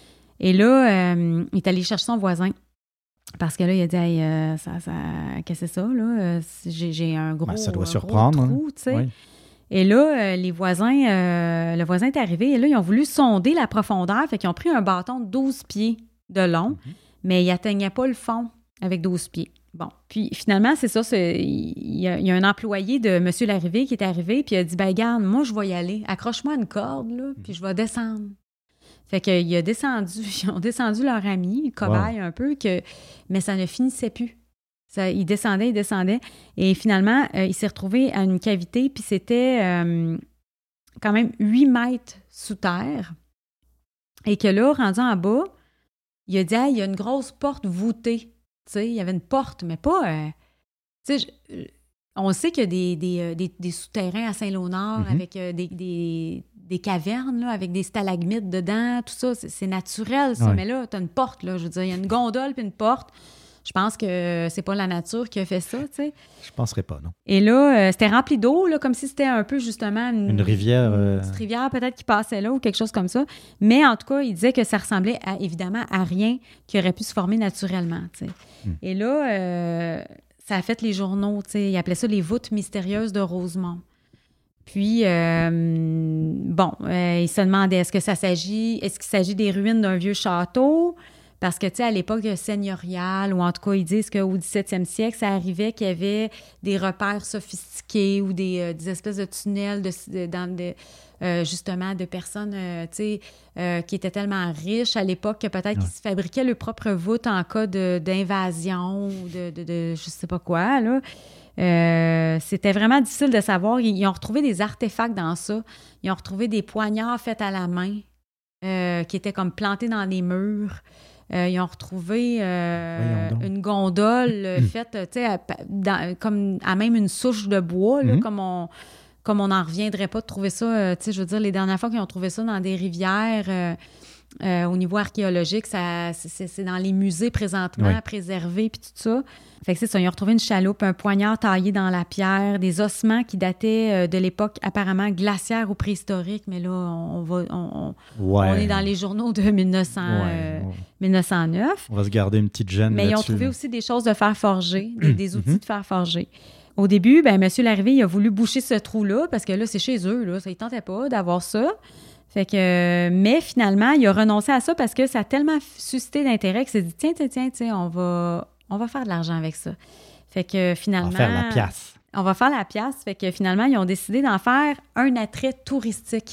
Et là, euh, il est allé chercher son voisin. Parce que là, il a dit, hey, euh, ça, ça, qu'est-ce que c'est ça, là? J'ai, j'ai un gros, ben, ça doit un surprendre, gros trou, tu sais. Oui. Et là, euh, les voisins, euh, le voisin est arrivé, et là, ils ont voulu sonder la profondeur, fait qu'ils ont pris un bâton de douze pieds de long, mm-hmm. mais ils n'atteignaient pas le fond avec douze pieds. Bon, puis finalement, c'est ça, c'est, il, y a, il y a un employé de M. Larrivée qui est arrivé, puis il a dit, ben regarde, moi, je vais y aller, accroche-moi une corde, là, puis je vais descendre. Fait qu'il a descendu, ils ont descendu leur ami, le cobaye wow. un peu, que, mais ça ne finissait plus. Ça, il descendait, il descendait, et finalement, euh, il s'est retrouvé à une cavité, puis c'était euh, quand même huit mètres sous terre, et que là, rendu en bas, il a dit, ah, il y a une grosse porte voûtée. Tu sais, il y avait une porte, mais pas... Euh, tu sais, je, on sait qu'il y a des, des, des, des souterrains à Saint-Léonard mm-hmm. avec euh, des, des, des cavernes, là, avec des stalagmites dedans, tout ça. C'est, c'est naturel, ça. Ouais. Mais là, tu as une porte, là. Je veux dire, il y a une gondole puis une porte. Je pense que c'est pas la nature qui a fait ça, tu sais. Je penserais pas, non. Et là, euh, c'était rempli d'eau, là, comme si c'était un peu, justement... Une, une rivière... Euh... Une petite rivière, peut-être, qui passait là, ou quelque chose comme ça. Mais en tout cas, il disait que ça ressemblait, à, évidemment, à rien qui aurait pu se former naturellement, tu sais. Hmm. Et là, euh, ça a fait les journaux, tu sais. Ils appelaient ça les voûtes mystérieuses de Rosemont. Puis, euh, bon, euh, il se demandait, est-ce que ça s'agit... Est-ce qu'il s'agit des ruines d'un vieux château? Parce que, tu sais, à l'époque seigneuriale, ou en tout cas, ils disent qu'au dix-septième siècle, ça arrivait qu'il y avait des repères sophistiqués ou des, euh, des espèces de tunnels, de, de, dans de, euh, justement, de personnes, euh, tu sais, euh, qui étaient tellement riches à l'époque que peut-être ouais. qu'ils se fabriquaient leur propre voûte en cas de, d'invasion ou de, de, de je sais pas quoi, là. Euh, c'était vraiment difficile de savoir. Ils, ils ont retrouvé des artefacts dans ça. Ils ont retrouvé des poignards faits à la main euh, qui étaient comme plantés dans les murs. Euh, ils ont retrouvé euh, une gondole faite, tu sais, à, dans, comme à même une souche de bois, là, mm-hmm. comme on comme on n'en reviendrait pas de trouver ça. Euh, tu sais, je veux dire, les dernières fois qu'ils ont trouvé ça dans des rivières, euh, euh, au niveau archéologique, ça, c'est, c'est dans les musées présentement, oui. préservés, puis tout ça. Fait que c'est ça, ils ont retrouvé une chaloupe, un poignard taillé dans la pierre, des ossements qui dataient euh, de l'époque apparemment glaciaire ou préhistorique, mais là, on va, on, ouais. on est dans les journaux de mille neuf cents, ouais, euh, ouais. mille neuf cent neuf. On va se garder une petite gêne mais là-dessus. Mais ils ont trouvé aussi des choses de fer forgé, des, des outils de fer forgé. Au début, ben, M. Larrivée, il a voulu boucher ce trou-là, parce que là, c'est chez eux, là, ça ne tentait pas d'avoir ça. Fait que, mais finalement, il a renoncé à ça parce que ça a tellement suscité d'intérêt qu'il s'est dit, tiens, tiens, tiens, tiens, on va, on va faire de l'argent avec ça. Fait que finalement... On va faire la pièce. On va faire la pièce. Fait que finalement, ils ont décidé d'en faire un attrait touristique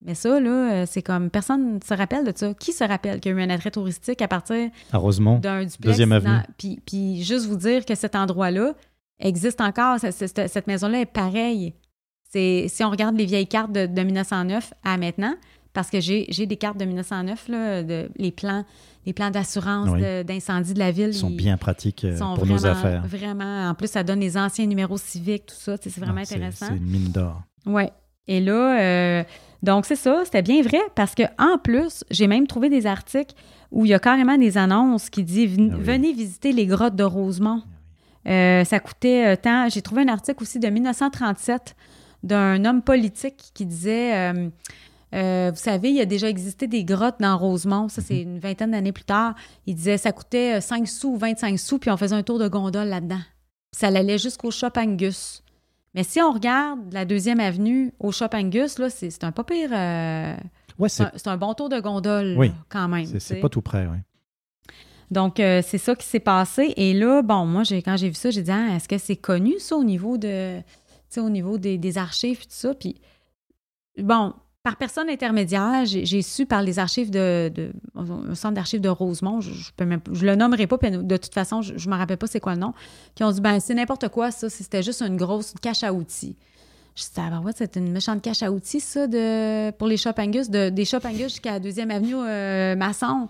Mais ça, là, c'est comme personne ne se rappelle de ça. Qui se rappelle qu'il y a eu un attrait touristique à partir à Rosemont, d'un duplex? deuxième avenue. Puis, puis juste vous dire que cet endroit-là existe encore. Cette, cette, cette maison-là est pareille. C'est, si on regarde les vieilles cartes de, de mille neuf cent neuf à maintenant, parce que j'ai, j'ai des cartes de mille neuf cent neuf, là, de, les plans, les plans d'assurance oui. de, d'incendie de la ville. Ils sont ils, bien pratiques sont pour vraiment, nos affaires. Vraiment. En plus, ça donne les anciens numéros civiques, tout ça. C'est vraiment non, intéressant. C'est, c'est une mine d'or. Oui. Et là, euh, donc c'est ça, c'était bien vrai parce qu'en plus, j'ai même trouvé des articles où il y a carrément des annonces qui disent ah oui. « Venez visiter les grottes de Rosemont ». Euh, ça coûtait euh, tant. J'ai trouvé un article aussi de dix-neuf cent trente-sept d'un homme politique qui disait euh, euh, vous savez, il y a déjà existé des grottes dans Rosemont. Ça, c'est une vingtaine d'années plus tard. Il disait ça coûtait cinq sous ou vingt-cinq sous, puis on faisait un tour de gondole là-dedans. Puis ça allait jusqu'au Shop Angus. Mais si on regarde la deuxième avenue au Shop Angus, là, c'est, c'est un pas pire. Euh, ouais, c'est, un, c'est un bon tour de gondole, oui, là, quand même. C'est, c'est pas tout près, oui. Donc, euh, c'est ça qui s'est passé. Et là, bon, moi, j'ai, quand j'ai vu ça, j'ai dit, ah, est-ce que c'est connu, ça, au niveau de, tu sais, au niveau des, des archives et tout ça? Puis, bon, par personne intermédiaire, j'ai, j'ai su par les archives de, de un centre d'archives de Rosemont, je, je peux même, je le nommerai pas, puis de toute façon, je, je me rappelle pas c'est quoi le nom, qui ont dit, ben c'est n'importe quoi, ça, c'était juste une grosse cache à outils. Je dis, ah, ouais, c'est une méchante cache à outils, ça, de, pour les Shop Angus, de, des Shop Angus jusqu'à la deuxième avenue euh, Masson.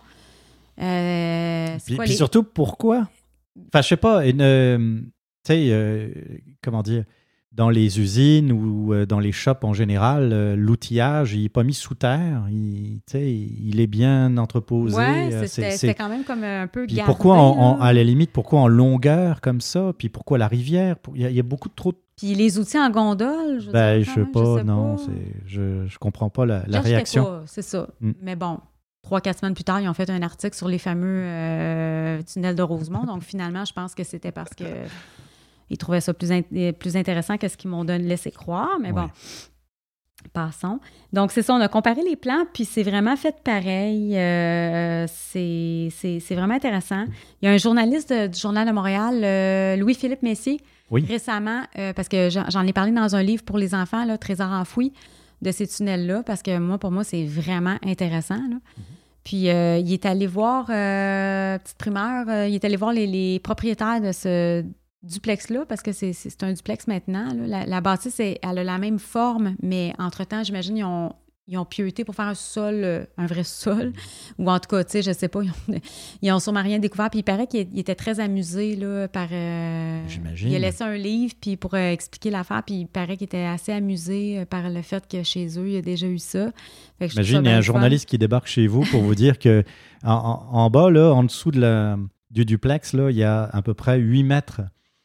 Euh, puis quoi, puis les... surtout, pourquoi? Enfin, je sais pas, une, euh, tu sais, euh, comment dire, dans les usines ou euh, dans les shops en général, euh, l'outillage, il n'est pas mis sous terre, il, tu sais, il est bien entreposé. Oui, euh, c'était, c'est, c'était c'est... quand même comme un peu puis gardé. Pourquoi, en, en, à la limite, pourquoi en longueur comme ça? Puis pourquoi la rivière? Il y, y a beaucoup de trop de... Puis les outils en gondole, je veux ben, dire, je sais même, pas, je sais non, pas. C'est, je je comprends pas la, la Je réaction. pas, c'est ça. Mm. Mais bon, trois, quatre semaines plus tard, ils ont fait un article sur les fameux euh, tunnels de Rosemont. Donc, finalement, je pense que c'était parce que ils trouvaient ça plus, in- plus intéressant que ce qu'ils m'ont donné, laissé croire. Mais bon, ouais. Passons. Donc, c'est ça, on a comparé les plans, puis c'est vraiment fait pareil. Euh, c'est, c'est, c'est vraiment intéressant. Il y a un journaliste de, du Journal de Montréal, euh, Louis-Philippe Messier, oui. récemment, euh, parce que j'en, j'en ai parlé dans un livre pour les enfants, là, Trésor enfoui, de ces tunnels-là, parce que moi, pour moi, c'est vraiment intéressant. Là. Mm-hmm. Puis, euh, il est allé voir, euh, petite primeur, euh, il est allé voir les, les propriétaires de ce duplex-là, parce que c'est, c'est, c'est un duplex maintenant. Là. La, la bâtisse, elle, elle a la même forme, mais entre-temps, j'imagine, ils ont, ils ont pieuté pour faire un sol, un vrai sol, ou en tout cas, tu sais, je sais pas, ils ont, ils ont sûrement rien découvert, puis il paraît qu'il il était très amusé, là, par... Euh, j'imagine. Il a laissé un livre, puis pour euh, expliquer l'affaire, puis il paraît qu'il était assez amusé euh, par le fait que chez eux, il y a déjà eu ça. Fait que j'imagine, il y a un journaliste qui débarque chez vous pour vous dire que en, en, en bas, là, en dessous de la, du duplex, là, il y a à peu près huit mètres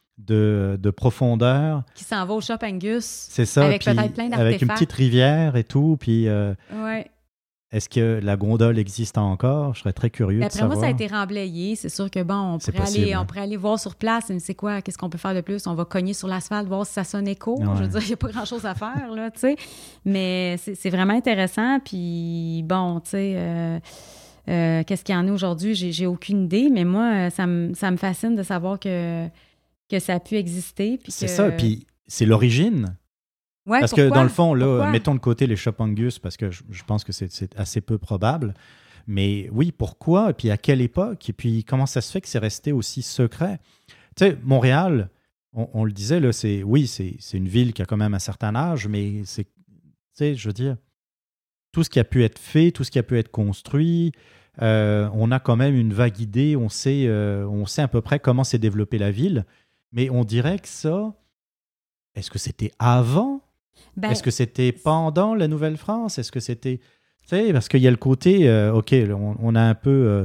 De, de profondeur. Qui s'en va au Shop Angus. C'est ça. Avec puis, peut-être plein d'artefacts. Avec une petite rivière et tout. Puis, euh, ouais. Est-ce que la gondole existe encore? Je serais très curieux D'après de savoir. Après moi, ça a été remblayé. C'est sûr que, bon, on pourrait, possible, aller, hein. on pourrait aller voir sur place. Mais c'est quoi? Qu'est-ce qu'on peut faire de plus? On va cogner sur l'asphalte, voir si ça sonne écho. Ouais. Je veux dire, il n'y a pas grand-chose à faire, là, tu sais. Mais c'est, c'est vraiment intéressant. Puis, bon, tu sais... Euh, euh, qu'est-ce qu'il y en a aujourd'hui? J'ai, j'ai aucune idée. Mais moi, ça me, ça me fascine de savoir que... que ça a pu exister. Puis c'est que... ça, puis c'est l'origine. Ouais, parce pourquoi? que dans le fond, là, pourquoi? mettons de côté les Shop Angus, parce que je, je pense que c'est, c'est assez peu probable. Mais oui, pourquoi? Et puis à quelle époque? Et puis comment ça se fait que c'est resté aussi secret? Tu sais, Montréal, on, on le disait, là, c'est, oui, c'est, c'est une ville qui a quand même un certain âge, mais c'est, tu sais, je veux dire, tout ce qui a pu être fait, tout ce qui a pu être construit, euh, on a quand même une vague idée, on sait, euh, on sait à peu près comment s'est développée la ville. Mais on dirait que ça, est-ce que c'était avant? Ben, est-ce que c'était pendant la Nouvelle-France? Est-ce que c'était... Tu sais, parce qu'il y a le côté, euh, OK, on, on a un peu euh,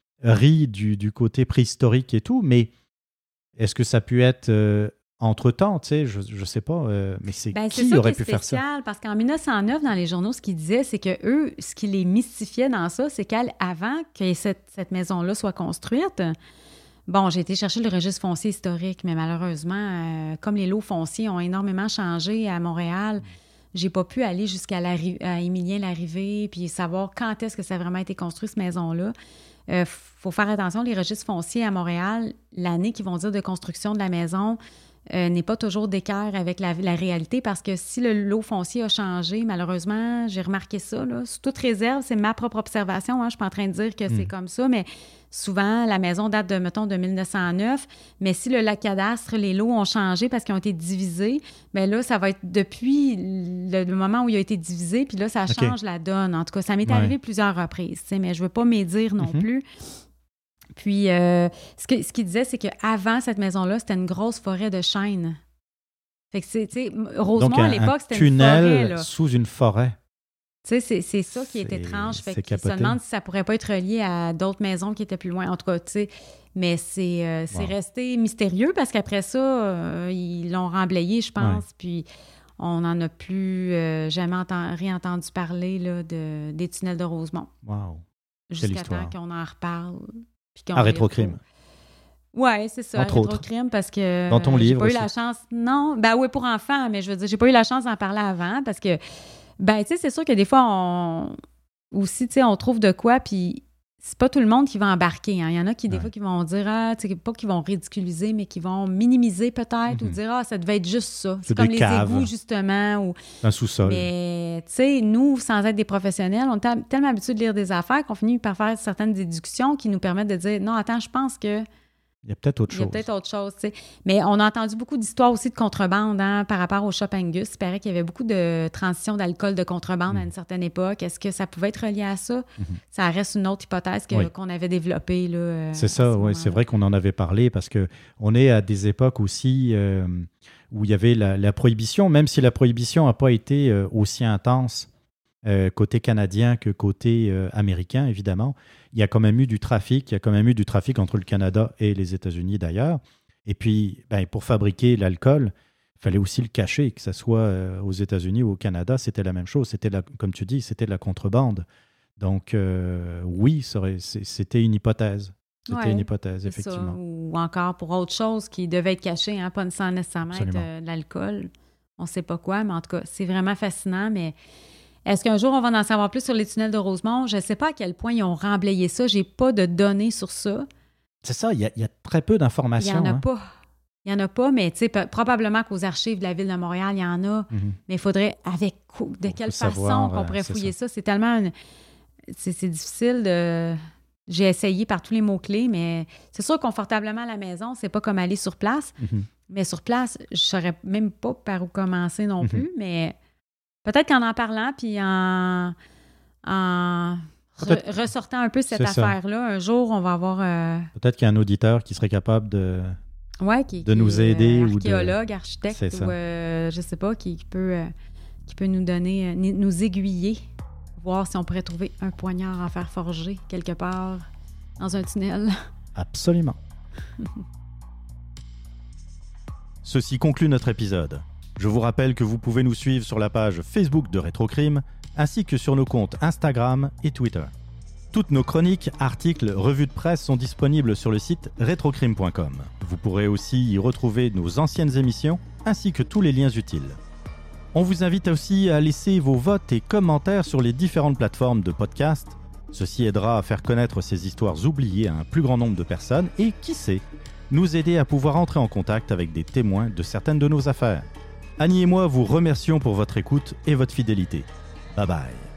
ri du, du côté préhistorique et tout, mais est-ce que ça a pu être euh, entre-temps? Tu sais, je ne sais pas, euh, mais c'est ben, qui c'est aurait qui pu faire ça? Parce qu'en dix-neuf cent neuf, dans les journaux, ce qu'ils disaient, c'est que eux, ce qui les mystifiait dans ça, c'est qu'avant que cette, cette maison-là soit construite... Bon, j'ai été chercher le registre foncier historique, mais malheureusement, euh, comme les lots fonciers ont énormément changé à Montréal, j'ai pas pu aller jusqu'à la, à Émilien-Larrivée puis savoir quand est-ce que ça a vraiment été construit, cette maison-là. Il euh, faut faire attention, les registres fonciers à Montréal, l'année qu'ils vont dire de construction de la maison, euh, n'est pas toujours d'équerre avec la, la réalité parce que si le lot foncier a changé, malheureusement, j'ai remarqué ça, là, sous toute réserve, c'est ma propre observation, hein, je ne suis pas en train de dire que mmh. c'est comme ça, mais souvent, la maison date de, mettons, de mille neuf cent neuf, mais si le lac cadastre, les lots ont changé parce qu'ils ont été divisés, bien là, ça va être depuis le, le moment où il a été divisé, puis là, ça change okay. la donne. En tout cas, ça m'est ouais. arrivé plusieurs reprises, mais je ne veux pas médire non mm-hmm. plus. Puis, euh, ce, que, ce qu'il disait, c'est qu'avant cette maison-là, c'était une grosse forêt de chênes. Fait que, tu sais, Rosemont, donc, un, à l'époque, c'était une forêt. tunnel là. sous une forêt. Tu sais, c'est, c'est ça qui est, est étrange. Fait qu'ils se demandent si ça pourrait pas être relié à d'autres maisons qui étaient plus loin. En tout cas, tu sais, mais c'est, euh, c'est wow. resté mystérieux parce qu'après ça, euh, ils l'ont remblayé, je pense, ouais. puis on n'en a plus euh, jamais enten- réentendu parler là, de, des tunnels de Rosemont. Wow. Jusqu'à temps qu'on en reparle. Puis qu'on à Rétrocrime. Oui, c'est ça, entre à Rétrocrime, parce que dans ton j'ai livre pas aussi. eu la chance... Non, ben oui, pour enfants, mais je veux dire, j'ai pas eu la chance d'en parler avant, parce que, ben tu sais, c'est sûr que des fois, on... aussi, tu sais, on trouve de quoi, puis c'est pas tout le monde qui va embarquer. Hein. Il y en a qui, des ouais. fois, qui vont dire, ah, tu sais, pas qu'ils vont ridiculiser, mais qui vont minimiser peut-être, mm-hmm. ou dire, ah, ça devait être juste ça. C'est, c'est comme les caves. Égouts, justement. Ou... un sous-sol. Mais, tu sais, nous, sans être des professionnels, on est tellement habitués de lire des affaires qu'on finit par faire certaines déductions qui nous permettent de dire, non, attends, je pense que... Il y a peut-être autre chose. Il y a peut-être autre chose, tu sais. Mais on a entendu beaucoup d'histoires aussi de contrebande hein, par rapport au Shop Angus. Il paraît qu'il y avait beaucoup de transition d'alcool de contrebande mmh. à une certaine époque. Est-ce que ça pouvait être relié à ça? Mmh. Ça reste une autre hypothèse que, oui. qu'on avait développée. Là, euh, c'est ça, oui. C'est vrai qu'on en avait parlé parce qu'on est à des époques aussi euh, où il y avait la, la prohibition, même si la prohibition n'a pas été euh, aussi intense euh, côté canadien que côté euh, américain, évidemment. Il y a quand même eu du trafic, il y a quand même eu du trafic entre le Canada et les États-Unis d'ailleurs. Et puis, ben, pour fabriquer l'alcool, il fallait aussi le cacher, que ce soit euh, aux États-Unis ou au Canada, c'était la même chose. C'était, la, comme tu dis, c'était de la contrebande. Donc, euh, oui, ça aurait, c'était une hypothèse. C'était ouais, une hypothèse, effectivement. Ça. Ou encore pour autre chose qui devait être caché, hein, pas sans nécessairement être euh, de l'alcool. On ne sait pas quoi, mais en tout cas, c'est vraiment fascinant, mais... Est-ce qu'un jour, on va en savoir plus sur les tunnels de Rosemont? Je ne sais pas à quel point ils ont remblayé ça. Je n'ai pas de données sur ça. C'est ça, il y, y a très peu d'informations. Il n'y en a hein. pas. Il n'y en a pas, mais p- probablement qu'aux archives de la Ville de Montréal, il y en a. Mm-hmm. Mais il faudrait, avec de on quelle façon savoir, qu'on pourrait fouiller ça. ça? C'est tellement... Une... C'est, c'est difficile de... J'ai essayé par tous les mots-clés, mais c'est sûr, confortablement à la maison, c'est pas comme aller sur place. Mm-hmm. Mais sur place, je ne saurais même pas par où commencer non mm-hmm. plus, mais... Peut-être qu'en en parlant, puis en, en re, ressortant un peu cette c'est affaire-là, ça. Un jour, on va avoir... Euh... Peut-être qu'il y a un auditeur qui serait capable de, ouais, qui, de qui nous aider. Euh, archéologue, ou de... architecte, ou euh, je sais pas, qui, qui, peut, euh, qui peut nous donner, euh, nous aiguiller, voir si on pourrait trouver un poignard en fer forgé quelque part dans un tunnel. Absolument. Ceci conclut notre épisode. Je vous rappelle que vous pouvez nous suivre sur la page Facebook de Rétrocrime, ainsi que sur nos comptes Instagram et Twitter. Toutes nos chroniques, articles, revues de presse sont disponibles sur le site rétrocrime point com. Vous pourrez aussi y retrouver nos anciennes émissions, ainsi que tous les liens utiles. On vous invite aussi à laisser vos votes et commentaires sur les différentes plateformes de podcast. Ceci aidera à faire connaître ces histoires oubliées à un plus grand nombre de personnes et, qui sait, nous aider à pouvoir entrer en contact avec des témoins de certaines de nos affaires. Annie et moi vous remercions pour votre écoute et votre fidélité. Bye bye.